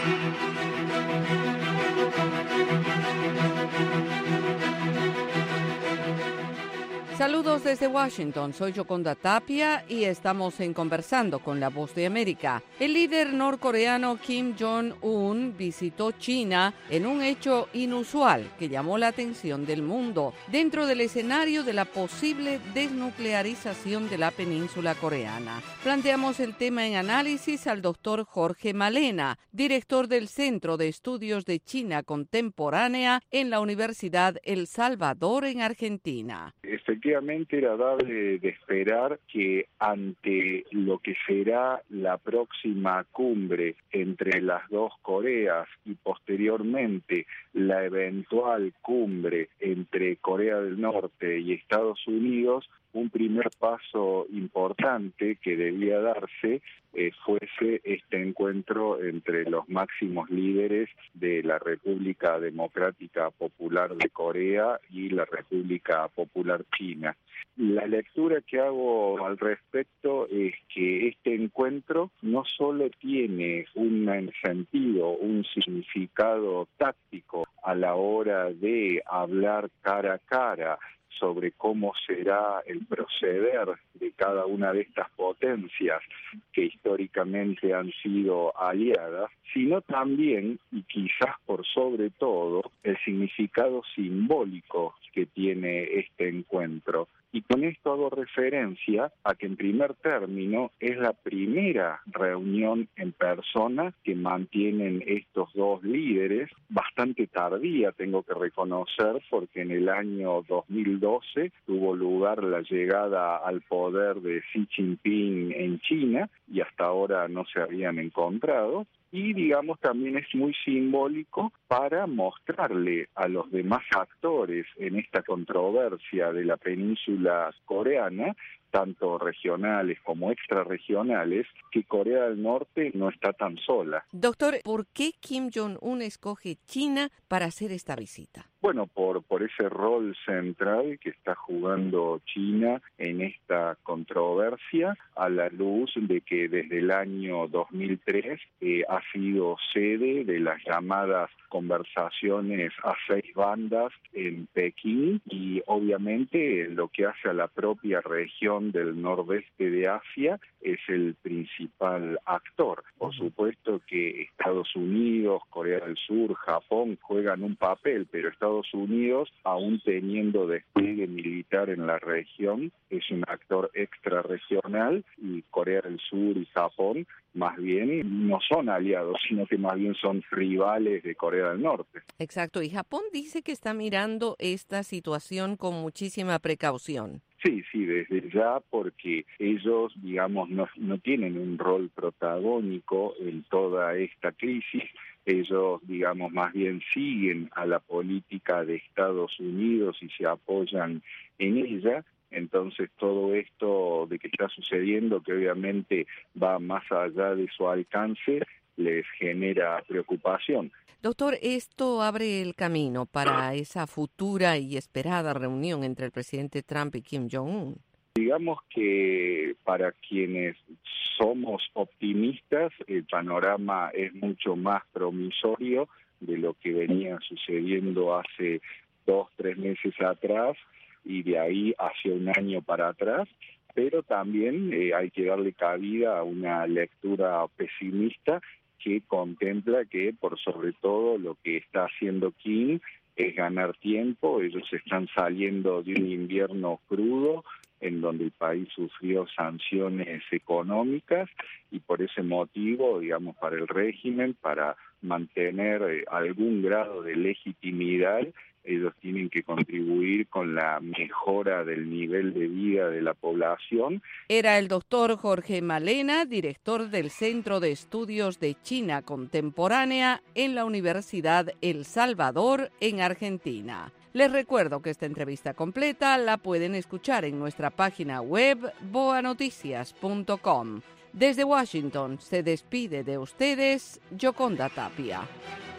Saludos desde Washington, soy Yoconda Tapia y estamos en Conversando con la Voz de América. El líder norcoreano Kim Jong-un visitó China en un hecho inusual que llamó la atención del mundo, dentro del escenario de la posible desnuclearización de la península coreana. Planteamos el tema en análisis al doctor Jorge Malena, director del Centro de Estudios de China Contemporánea en la Universidad El Salvador en Argentina. Efectivamente era de esperar que ante lo que será la próxima cumbre entre las dos Coreas y posteriormente la eventual cumbre entre Corea del Norte y Estados Unidos, un primer paso importante que debía darse fuese este encuentro entre los máximos líderes de la República Democrática Popular de Corea y la República Popular China. La lectura que hago al respecto es que este encuentro no solo tiene un sentido, un significado táctico a la hora de hablar cara a cara sobre cómo será el proceder de cada una de estas potencias que históricamente han sido aliadas, sino también, y quizás por sobre todo, el significado simbólico que tiene este encuentro. Y con esto hago referencia a que en primer término es la primera reunión en persona que mantienen estos dos líderes, bastante tardía tengo que reconocer, porque en el año 2012 tuvo lugar la llegada al poder de Xi Jinping en China y hasta ahora no se habían encontrado. Y digamos también es muy simbólico para mostrarle a los demás actores en esta controversia de la península coreana, tanto regionales como extrarregionales, que Corea del Norte no está tan sola. Doctor, ¿por qué Kim Jong-un escoge China para hacer esta visita? Bueno, por ese rol central que está jugando China en esta controversia, a la luz de que desde el año 2003 ha sido sede de las llamadas conversaciones a 6 bandas en Pekín, y obviamente lo que hace a la propia región del nordeste de Asia es el principal actor. Por supuesto que Estados Unidos, Corea del Sur, Japón juegan un papel, pero Estados Unidos, aún teniendo despliegue militar en la región, es un actor extrarregional, y Corea del Sur y Japón más bien no son aliados, sino que más bien son rivales de Corea del Norte. Exacto, y Japón dice que está mirando esta situación con muchísima precaución. Sí, desde ya, porque ellos, digamos, no tienen un rol protagónico en toda esta crisis. Ellos, digamos, más bien siguen a la política de Estados Unidos y se apoyan en ella. Entonces todo esto de que está sucediendo, que obviamente va más allá de su alcance, les genera preocupación. Doctor, esto abre el camino para esa futura y esperada reunión entre el presidente Trump y Kim Jong-un. Digamos que para quienes somos optimistas, el panorama es mucho más promisorio de lo que venía sucediendo hace 2-3 meses atrás y de ahí hacia un año para atrás, pero también hay que darle cabida a una lectura pesimista que contempla que por sobre todo lo que está haciendo Kim es ganar tiempo. Ellos están saliendo de un invierno crudo en donde el país sufrió sanciones económicas, y por ese motivo, digamos, para el régimen, para mantener algún grado de legitimidad, ellos tienen que contribuir con la mejora del nivel de vida de la población. Era el doctor Jorge Malena, director del Centro de Estudios de China Contemporánea en la Universidad El Salvador, en Argentina. Les recuerdo que esta entrevista completa la pueden escuchar en nuestra página web boanoticias.com. Desde Washington se despide de ustedes Yoconda Tapia.